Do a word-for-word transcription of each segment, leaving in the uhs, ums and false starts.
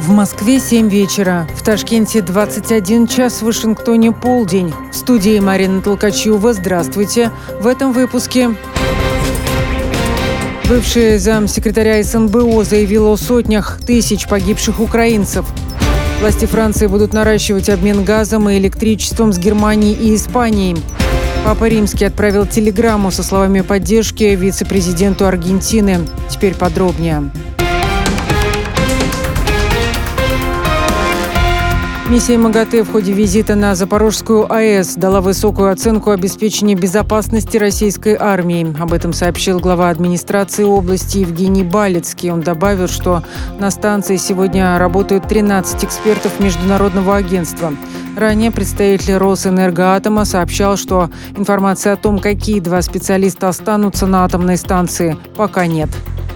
В Москве семь вечера, в Ташкенте двадцать один час, в Вашингтоне полдень. В студии Марина Толкачева. Здравствуйте. В этом выпуске. Бывший замсекретаря эс эн бэ о заявил о сотнях тысяч погибших украинцев. Власти Франции будут наращивать обмен газом и электричеством с Германией и Испанией. Папа Римский отправил телеграмму со словами поддержки вице-президенту Аргентины. Теперь подробнее. Миссия МАГАТЭ в ходе визита на Запорожскую а э с дала высокую оценку обеспечения безопасности российской армии. Об этом сообщил глава администрации области Евгений Балицкий. Он добавил, что на станции сегодня работают тринадцать экспертов международного агентства. Ранее представитель Росэнергоатома сообщал, что информации о том, какие два специалиста останутся на атомной станции, пока нет.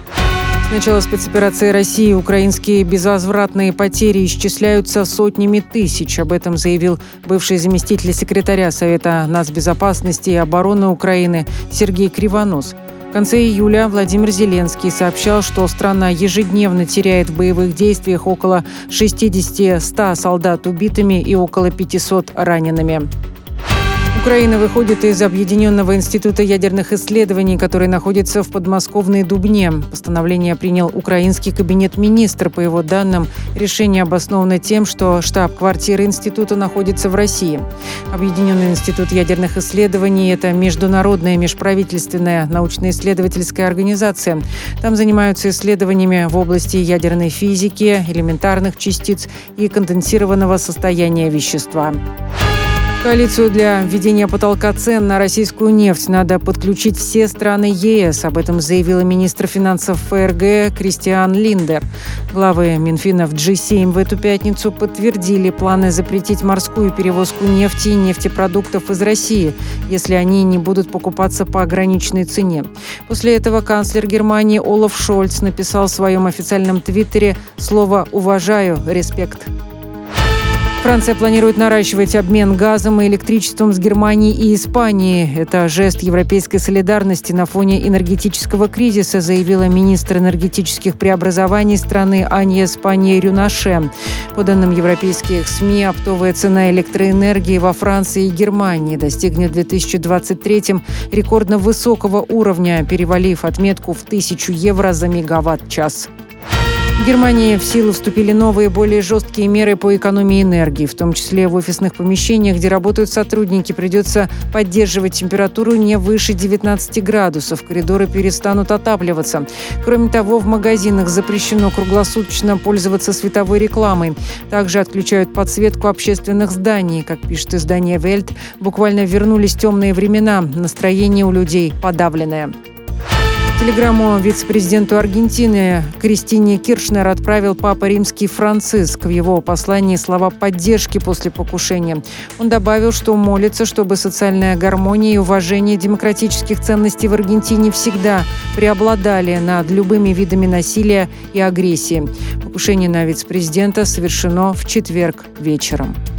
С начала спецоперации России украинские безвозвратные потери исчисляются сотнями тысяч. Об этом заявил бывший заместитель секретаря Совета нацбезопасности и обороны Украины Сергей Кривонос. В конце июля Владимир Зеленский сообщал, что страна ежедневно теряет в боевых действиях около шестьдесят-сто солдат убитыми и около пятисот ранеными. Украина выходит из Объединенного института ядерных исследований, который находится в подмосковной Дубне. Постановление принял украинский кабинет министра. По его данным, решение обосновано тем, что штаб-квартира института находится в России. Объединенный институт ядерных исследований – это международная межправительственная научно-исследовательская организация. Там занимаются исследованиями в области ядерной физики, элементарных частиц и конденсированного состояния вещества. Коалицию для введения потолка цен на российскую нефть надо подключить все страны е эс. Об этом заявила министр финансов эф эр гэ Кристиан Линдер. Главы Минфинов джи семь в эту пятницу подтвердили планы запретить морскую перевозку нефти и нефтепродуктов из России, если они не будут покупаться по ограниченной цене. После этого канцлер Германии Олаф Шольц написал в своем официальном твиттере слово «уважаю», «респект». Франция планирует наращивать обмен газом и электричеством с Германией и Испанией. Это жест европейской солидарности на фоне энергетического кризиса, заявила министр энергетических преобразований страны Аньес Панье-Рюнаше. По данным европейских СМИ, оптовая цена электроэнергии во Франции и Германии достигнет в две тысячи двадцать третьем рекордно высокого уровня, перевалив отметку в тысячу евро за мегаватт-час. В Германии в силу вступили новые, более жесткие меры по экономии энергии. В том числе в офисных помещениях, где работают сотрудники, придется поддерживать температуру не выше девятнадцати градусов. Коридоры перестанут отапливаться. Кроме того, в магазинах запрещено круглосуточно пользоваться световой рекламой. Также отключают подсветку общественных зданий. Как пишет издание «Вельт», буквально вернулись темные времена. Настроение у людей подавленное. Телеграмму вице-президенту Аргентины Кристине Киршнер отправил Папа Римский Франциск. В его послании слова поддержки после покушения. Он добавил, что молится, чтобы социальная гармония и уважение демократических ценностей в Аргентине всегда преобладали над любыми видами насилия и агрессии. Покушение на вице-президента совершено в четверг вечером.